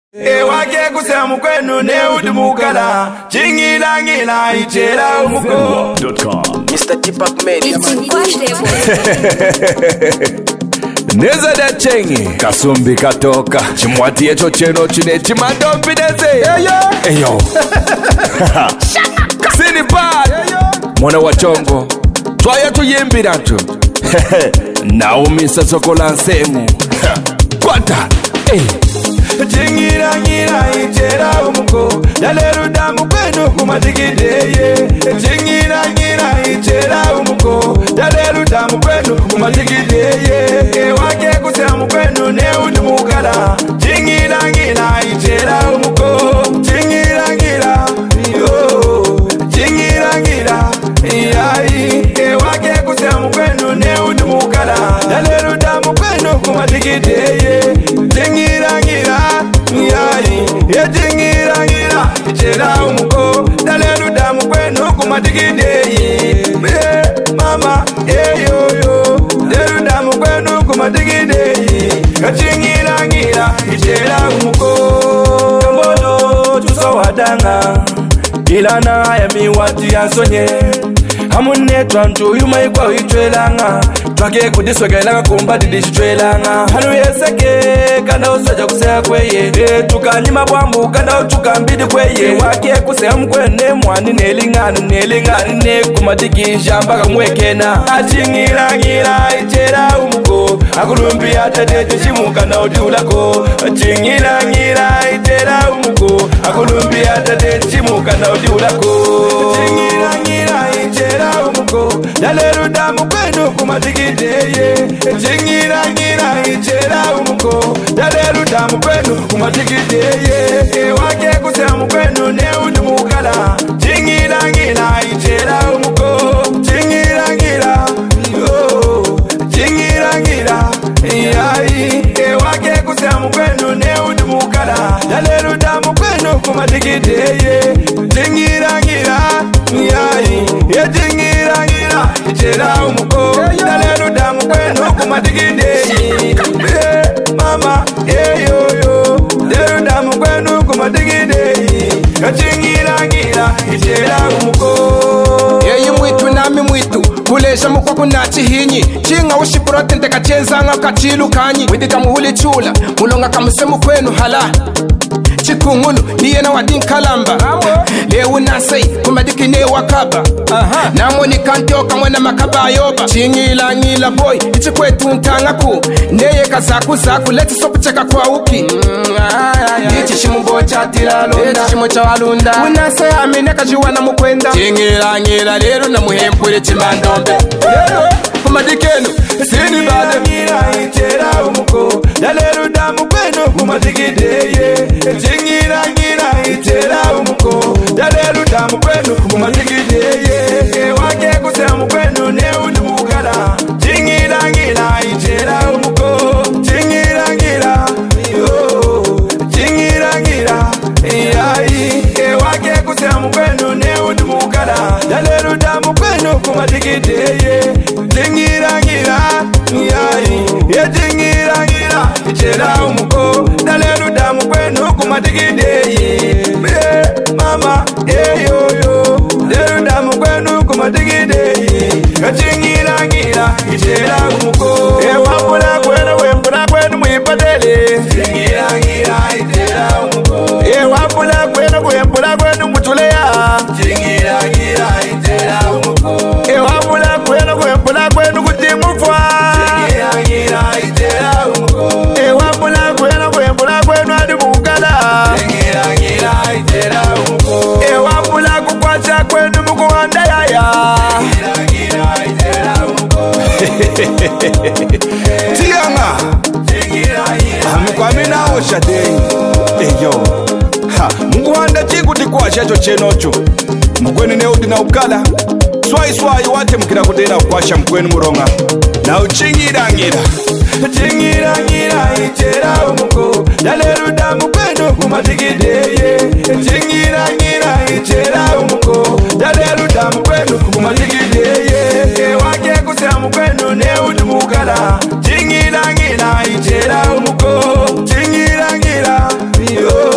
Wake kusema kwenu ne udumukala chingila ngila ichela umuko Mr. Deepak Media Neza da chengi kasumbi katoka chimwati yecho cheno chine chimadombi neze Eyo Sini bad Mwana wachongo Twaya tuyimbira tu Naomi sasokola nsemu Kwata Chingira ngira ichera umuko Daleru damu kwenu kumatikideye Chingira ngira ichera umuko Daleru damu kwenu kumatikideye Wake kusemu kwenu ne udumukala Chingira ngira ichera umuko Chingira ngira Chingira ngira Wake kusemu kwenu ne udumukala Daleru damu kwenu kumatikideye Chingira ngira Chingira ngira ichera umuko Daleru damu kwenu kumatikideye Mama yo Daleru damu kwenu kumatikideye Chingira ngira ichera umuko Kambodo tuso wadanga Ilana ya miwati ya sonye Hamune twantu yuma ikwa uitwelanga Twake kudiswegelanga kumbadi dishitwelanga Hanu yeseke kanda usaja kusea kweye Tukanyima bwambu kanda utukambidi kweye Wake kusea mkwene mwani nelingani ne kumadikisha mpaka mwekena Achingira ngira ichera umuko Akulumbi atadete shimuka na udiulako Achingira ngira ichera umuko Akulumbi atadete shimuka na udiulako Achingira ngira ichera umuko Daleru damu kwenu kumatikideye Chingira ngira ichera umuko Daleru damu kwenu kumatikideye Wake kusemu kwenu ne udumukala Chingira ngira ichera umuko Chingira ngira Chingira ngira Wake kusemu kwenu ne udumukala Daleru damu kwenu kumatikideye Chingira ngira Chingira ngira ichera umuko Daleru damu kwenu kumatikideye Mama yo Daleru damu kwenu kumatikideye Chingira ngira ichera umuko Yeyi mwitu nami mwitu Kulesha mukwa kunachi hinyi Chinga ushipurote nteka chenzanga kachilu kanyi Widika muhuli chula Mulonga kamusemu kwenu hala Chikungulu niye na wadin kalamba Lewu nasei kumadiki ne wakaba Namo ni kantioka mwena makaba ayoba Chingila ngila boy Ichi kwetu ntangaku Neye kazaku zaku Leti sopu cheka kwa uki Ichi shimu bocha tila lunda Ichi shimu cha walunda Unase amine kajiwa na mukwenda Chingila ngila leru na muhempure chimandombe Kumadikenu sini bade Ngira ichera umuko Daleru damu kwenu kumatikideye Chingira ngira ichera umuko Daleru damu kwenu kumatikideye Wake kusemu kwenu ne udumukala Chingira ngira ichera umuko Chingira ngira Chingira ngira Wake kusemu kwenu ne udumukala Daleru damu kwenu kumatikideye Chingira ngira Chingira ngira ichera umuko Daleru damu kwenu kumatikideye Mama yo Daleru damu kwenu kumatikideye Chingira ngira ichera umuko Wapula kwenu mwipadele Chingira ngira ichera umuko Wapula kwenu mutulea Chingira ngira ichera umuko Wapula kwenu kutimufwa Chingira ngira ichera umuko Wapula kwenu adibukala Chingira ngira ichera umuko Wapula kukwacha kwenu mukuhanda yaya Chingira ngira ichera umuko Tianga Chingira ngira Amikwamina oshadei Eyo Mukuhanda chikuti kwa shacho chenocho Mkweni neudi na ukala Swai wate mkina kutena kwasha mkweni muronga Na uchingira ngira Chingira ngira ichera umuko Daleru damu kwenu kumatikideye Chingira ngira ichera umuko Daleru damu kwenu kumatikideye Wake kusemu kwenu ne udumukala Chingira ngira ichera umuko Chingira ngira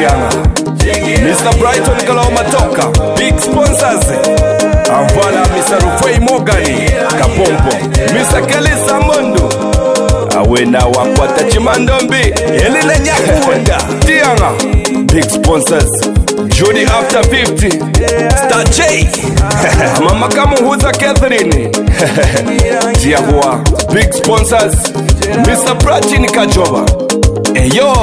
Tianga Mr. Brighton Kaloma Toka Big Sponsors Amvala Mr. Rufai Mogani Kapompo Mr. Kelly Samondo Awena Wakwata Chimandombi Elile Nyakunda Tianga Big Sponsors Judy After 50 Star J Mama Kamuhuza Catherine Tiagua Big Sponsors Mr. Prachini Kajoba Eyo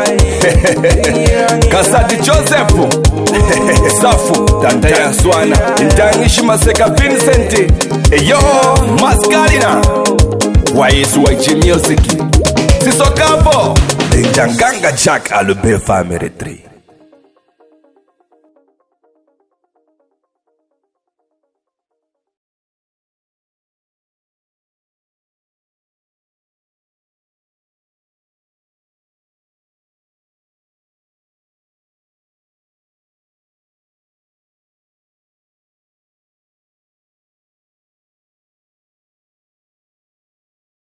Kasadi Joseph Safu Tantaya Swana Intangishi Maseka Vincent Eyo Maskalina Waisu Waichi Music Siso Kapo Injanganga Jack Alube Family 3